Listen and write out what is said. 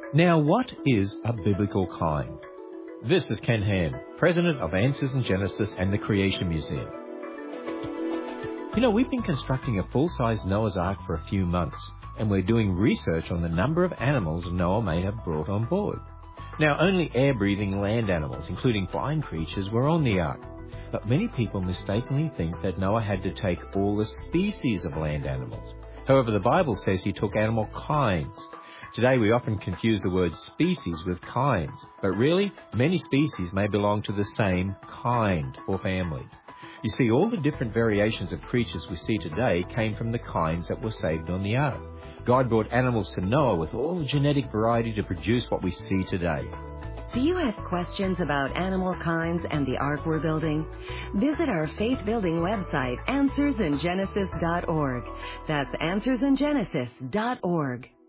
Now, what is a biblical kind? This is Ken Ham, President of Answers in Genesis and the Creation Museum. You know, we've been constructing a full-size Noah's Ark for a few months, and we're doing research on the number of animals Noah may have brought on board. Now, only air-breathing land animals, including flying creatures, were on the ark. But many people mistakenly think that Noah had to take all the species of land animals. However, the Bible says he took animal kinds. Today, we often confuse the word species with kinds, but really, many species may belong to the same kind or family. You see, all the different variations of creatures we see today came from the kinds that were saved on the ark. God brought animals to Noah with all the genetic variety to produce what we see today. Do you have questions about animal kinds and the ark we're building? Visit our faith-building website, AnswersInGenesis.org. That's AnswersInGenesis.org.